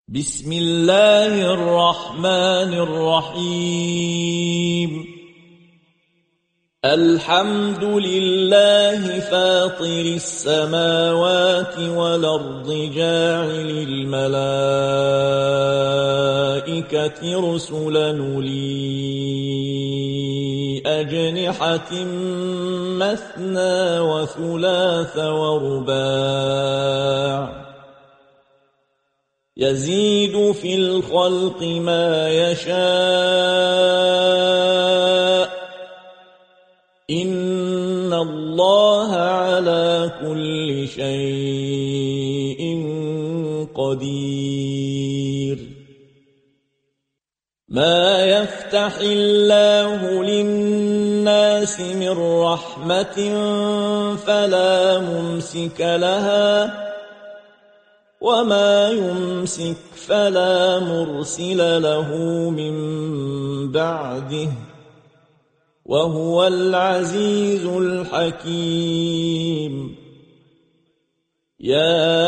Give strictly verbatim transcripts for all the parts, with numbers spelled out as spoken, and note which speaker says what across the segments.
Speaker 1: بسم الله الرحمن الرحيم الحمد لله فاطر السماوات والأرض جاعل الملائكة رسلا أولي أجنحة مثنى وثلاث ورباع يزيد في الخلق ما يشاء إن الله على كل شيء قدير ما يفتح الله للناس من رحمة فلا ممسك لها وما يمسك فلا مرسل له من بعده وهو العزيز الحكيم يا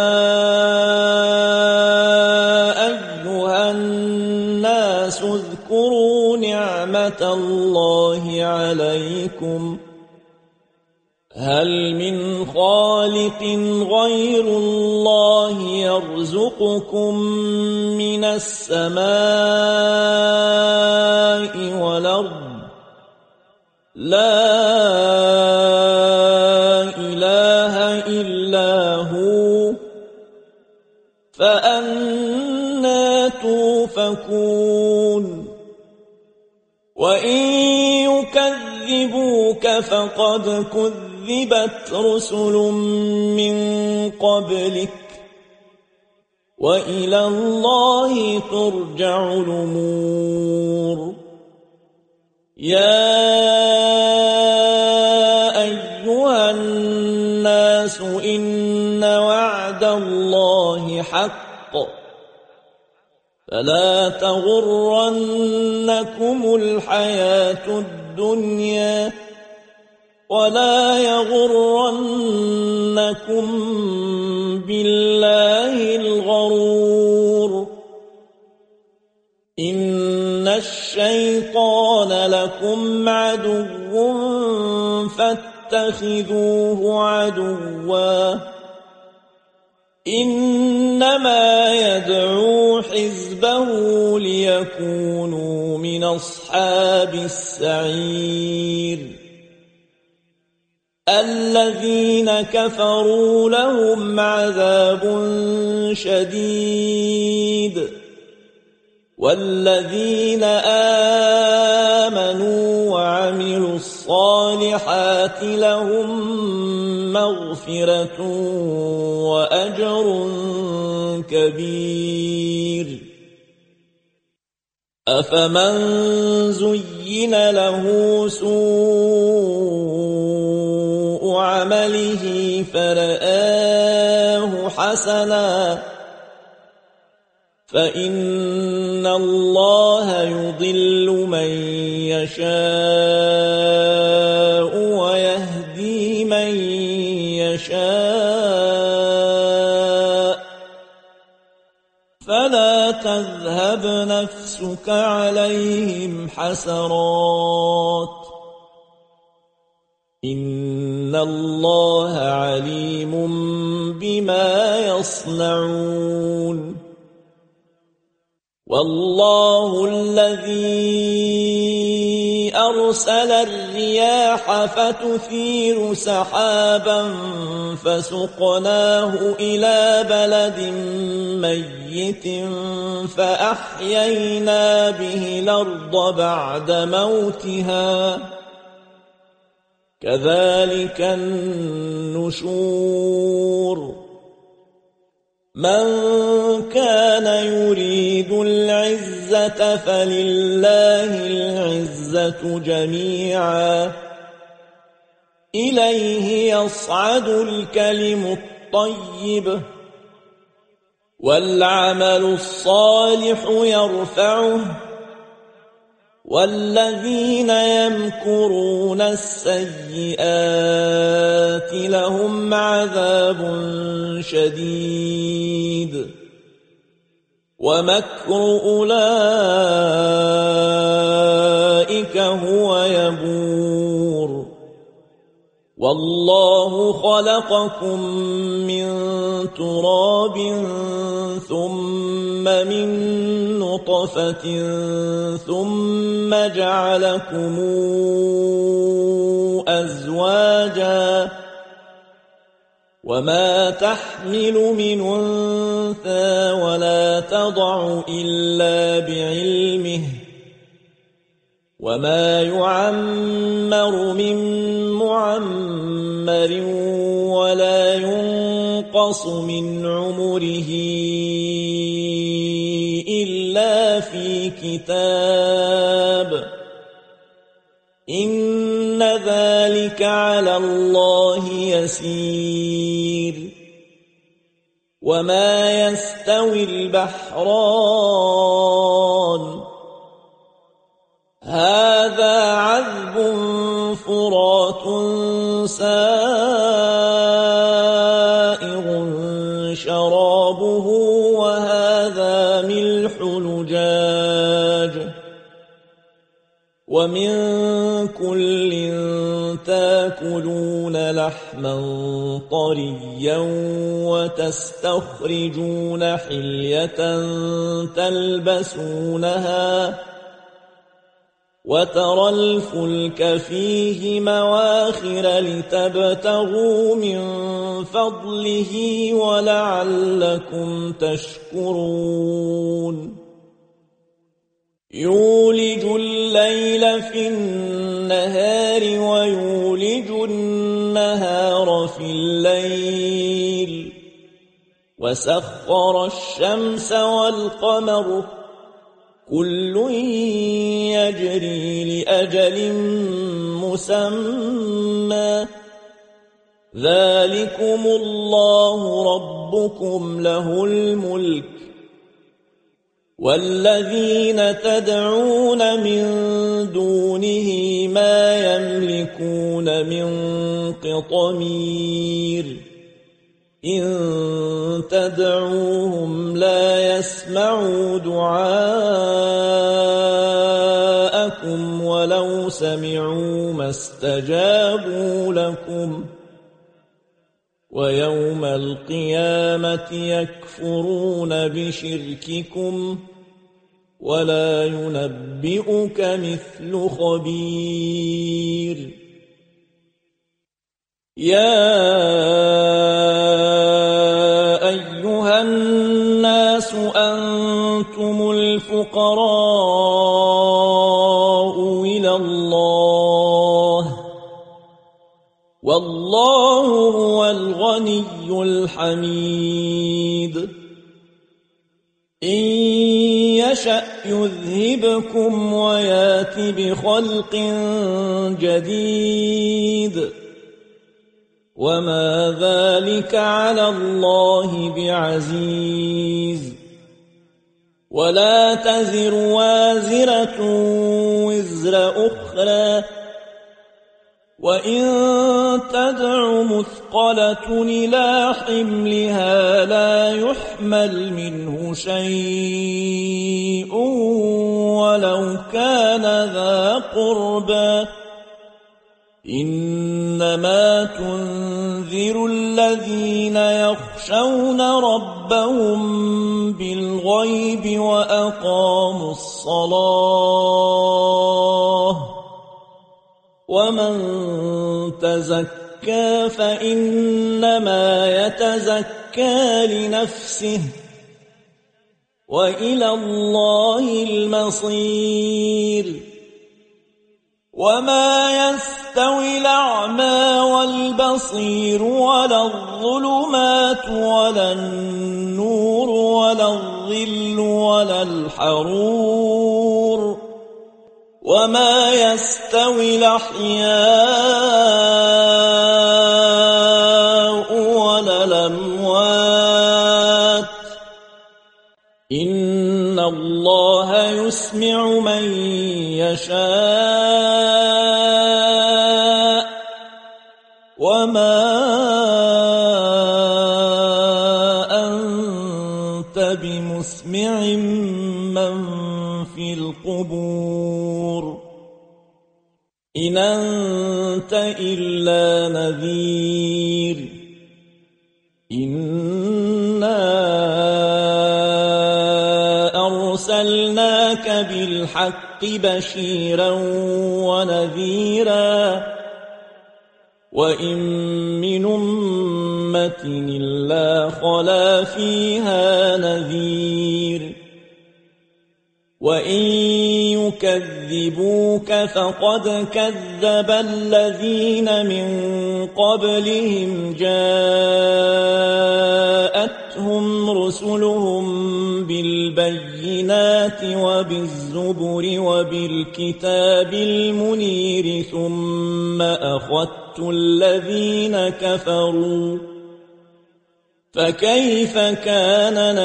Speaker 1: أيها الناس اذكروا نعمة الله عليكم هل من خالق غير الله يرزقكم من السماء والأرض لا إله إلا هو فأنى توفكون وإن يكذبوك فقد كذبت رسل من قبلك وإلى الله ترجع الأمور يا أيها الناس إن وعد الله حق فلا تغرنكم الحياة الدنيا ولا يغرنكم بالله الغرور إن الشيطان لكم عدو فاتخذوه عدوا إنما يدعو حزبه ليكونوا من أصحاب السعير الذين كفروا لهم عذاب شديد والذين آمنوا وعملوا الصالحات لهم مغفرة وأجر كبير أفمن زين له سوء عمله فرآه حسنا فإن الله يضل من يشاء ويهدي من يشاء فلا تذهب نفسك عليهم حسرات إن الله عليم بما يصنعون والله الذي أرسل الرياح فتثير سحابا فسقناه إلى بلد ميت فأحيينا به الأرض بعد موتها كذلك النشور من كان يريد العزة فلله العزة جميعا إليه يصعد الكلم الطيب والعمل الصالح يرفعه والذين يمكرون السيئات لهم عذاب شديد ومكر أولئك هو يبور والله خلقكم من تراب ثم من نطفة ثم جعلكم أزواجا وما تحمل من أنثى ولا تضع إلا بعلمه وما يعمر من معمر ولا ينقص من عمره إلا في كتاب إن ذلك على الله يسير وما يستوي البحران هذا عذب فرات سائغ شرابه وهذا ملح نجاج ومن كل تاكلون لحما طريا وتستخرجون حلية تلبسونها وترى الفلك فيه مواخر لتبتغوا من فضله ولعلكم تشكرون يولج الليل في النهار ويولج النهار في الليل وسخر الشمس والقمر كل يجري لأجل مسمى ذلكم الله ربكم له الملك والذين تدعون من دونه ما يملكون من قطمير إن تدعوهم لا يسمعوا دعاءكم ولو سمعوا ما استجابوا لكم ويوم القيامة يكفرون بشرككم ولا ينبئك مثل خبير يا أيها الناس أنتم الفقراء إلى الله والله هو الغني الحميد إن يشأ يذهبكم ويات بخلق جديد وما ذلك على الله بعزيز ولا تزر وازرة وزر أخرى وإن تدع مثقلة إلى حملها لا يحمل منه شيء ولو كان ذا قربى إنما تنذر الذين يخشون ربهم بالغيب وأقاموا الصلاة ومن تزكى فإنما يتزكى لنفسه وإلى الله المصير وما يستوي الأعمى والبصير ولا الظلمات ولا النور ولا الظل ولا الحرور وما يستوي الأحياء ولا الأموات إن الله يسمع من يشاء وما أنت بمسمع بمسمع من في القبور إن أنت إلا نذير إنا أرسلناك بالحق بشيرا ونذيرا وإن من أمة إلا خلا فيها نذير وإن يكذبوك فقد كذب الذين من قبلهم جاءتهم رسلهم بالبينات وبالزبر وبالكتاب المنير ثم أخذت الذين كفروا فكيف كان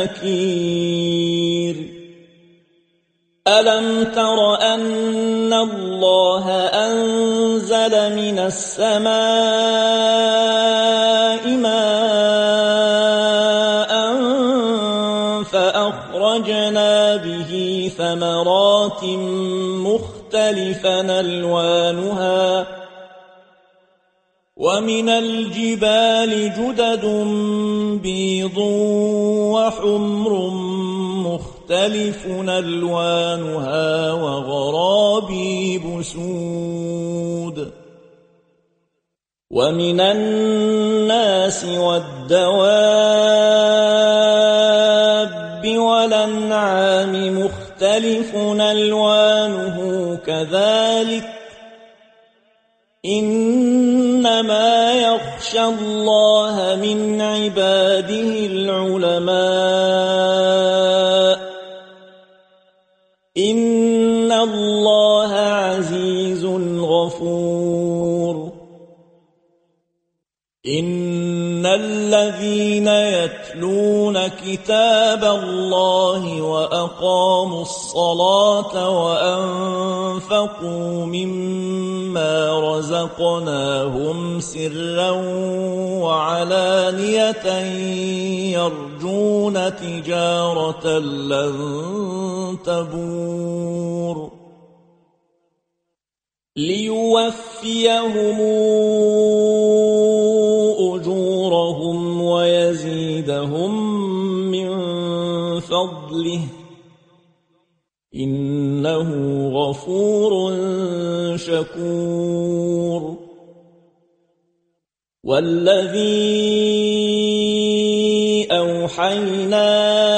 Speaker 1: نكير ألم تر أن الله أنزل من السماء ماء فأخرجنا به ثمرات مختلفا ألوانها ومن الجبال جدد بيض وحمر مختلف ألوانها وغرابيب سود ومن الناس والدواب والأنعام مختلف ألوانه كذلك إنما يخشى الله من عباده العلماء إن الله عزيز غفور إن الذين يتلون كتاب الله وأقاموا الصلاة وأنفقوا مما رزقناهم سرا وعلانية يرجون تجارة لن تبور ليوفيهم أجورهم ويزيدهم من فضله إنه غفور شكور والذي أوحينا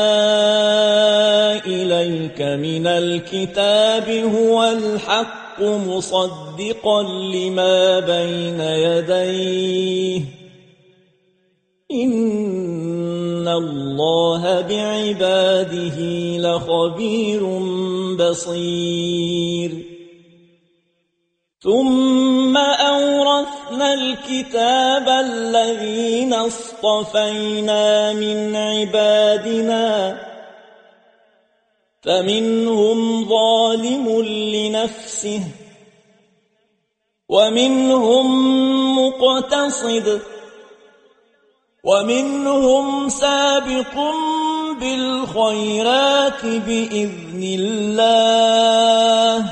Speaker 1: إليك من الكتاب هو الحق مصدقا لما بين يديه إن الله بعباده لخبير بصير ثم أورثنا الكتاب الذين اصطفينا من عبادنا فمنهم ظالم لنفسه ومنهم مقتصد ومنهم سابق بالخيرات بإذن الله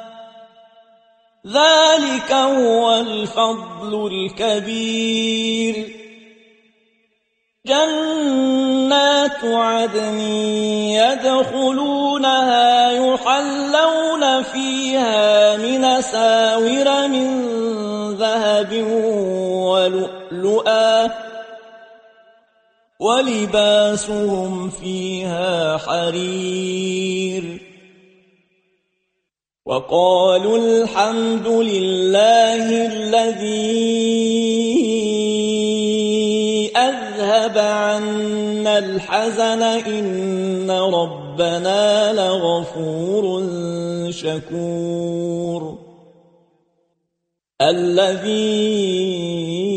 Speaker 1: ذلك هو الفضل الكبير جنات عدن يدخلونها يحلون فيها من أساور من ذهب ولؤلؤا ولباسهم فيها حرير وقالوا الحمد لله الذي أذهب عنا الحزن إن ربنا لغفور شكور الذي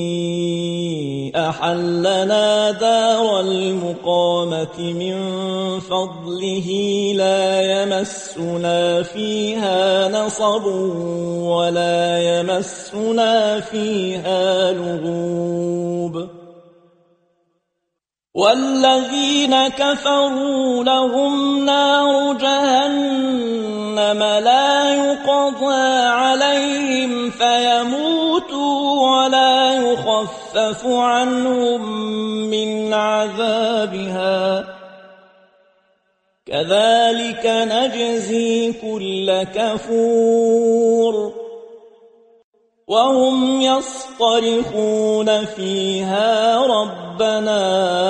Speaker 1: أحلنا دار المقامة من فضله لا يمسنا فيها نصب ولا يمسنا فيها لغوب والذين كفروا لهم نار جهنم لا يقضى عليهم فيموتوا ولا يخفف عنهم من عذابها كذلك نجزي كل كفور وهم يصطرخون فيها ربنا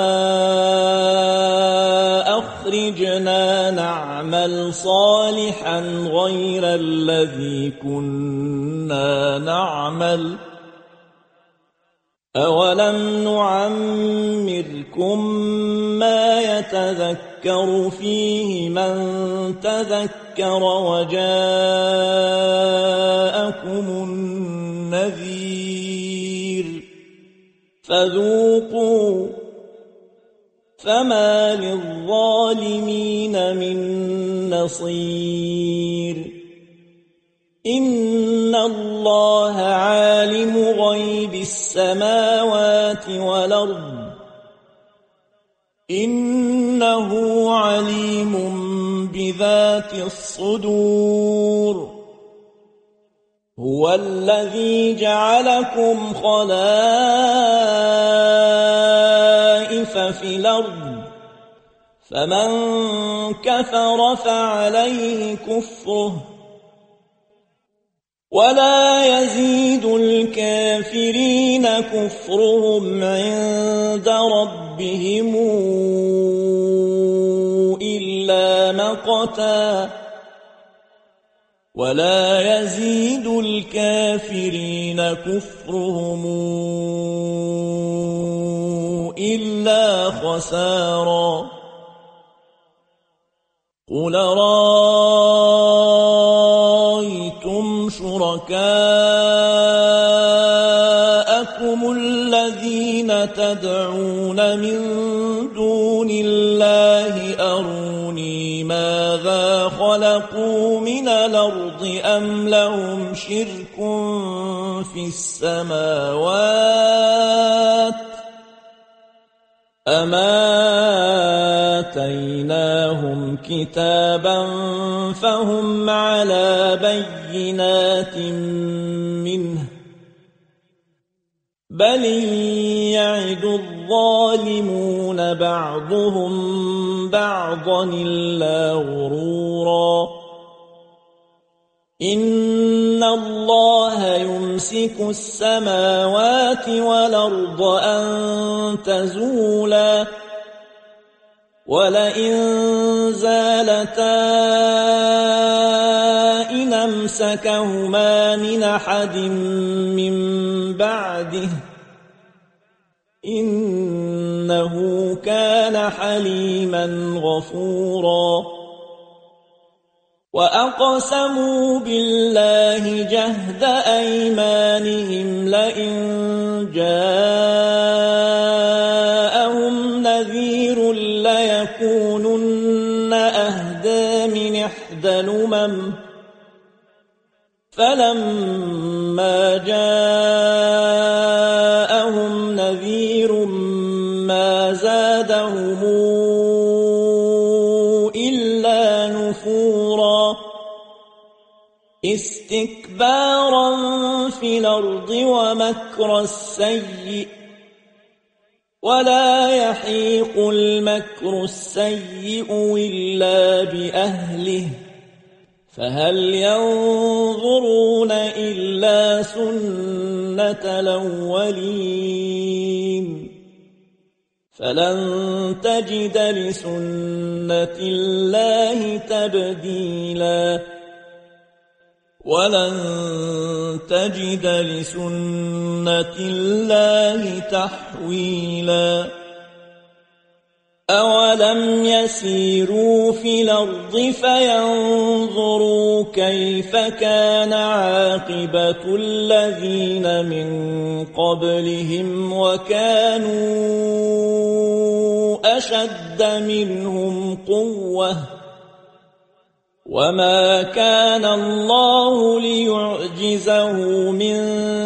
Speaker 1: أخرجنا نعمل صالحا غير الذي كنا نعمل أولم نعمركم ما يتذكر فيه من تذكر وجاءكم النذير فذوقوا فما للظالمين من نصير إن الله عالم غيب السماوات والأرض إنه عليم بذات الصدور هو الذي جعلكم خلائف في الأرض فمن كفر فعليه كفره ولا يزيد الكافرين كفرهم عند ربهم إلا مقتا ولا يزيد الكافرين كفرهم إلا خسارا قل رأيتم شركاءكم الذين تدعون من دون الله أروني ماذا خلقوا من الأرض أم لهم شرك في السماوات أم آتيناهم كتابا فهم على بينات منه بل يعد الظالمون بعضهم بعضا إلا غرورا إن الله يمسك السماوات والأرض أن تزولا ولئن زالتا إن أمسكهما من أحد من بعده إنه كان حليما غفورا وأقسموا بالله جهد أيمانهم لئن جاءهم نذير ليكونن أهدى من إحدى الأمم فلما جاءهم نذير ما زادهم إلا نفورا استكبارا في الأرض ومكر السيء ولا يحيق المكر السيء إلا بأهله فهل ينظرون إلا سنة الأولين فلن تجد لسنة الله تبديلا ولن تجد لسنة الله تحويلا أولم يسيروا في الأرض فينظروا كيف كان عاقبة الذين من قبلهم وكانوا أشد منهم قوة وما كان الله ليعجزه من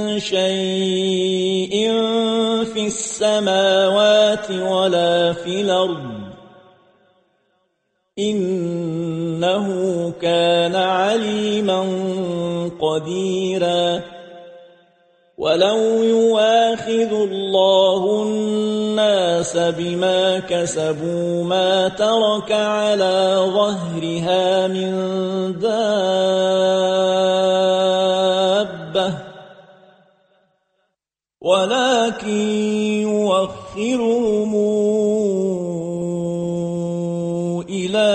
Speaker 1: شيء في السماوات ولا في الأرض إنه كان عليما قديرا ولو يواخذ الله الناس بما كسبوا ما ترك على ظهرها من دابة ولكن يوخرهم إلى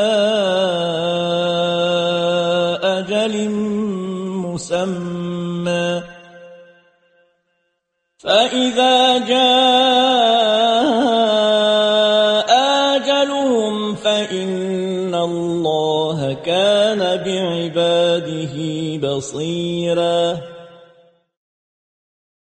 Speaker 1: أجل مسمى فإذا جاء أجلهم فإن الله كان بعباده بصيرا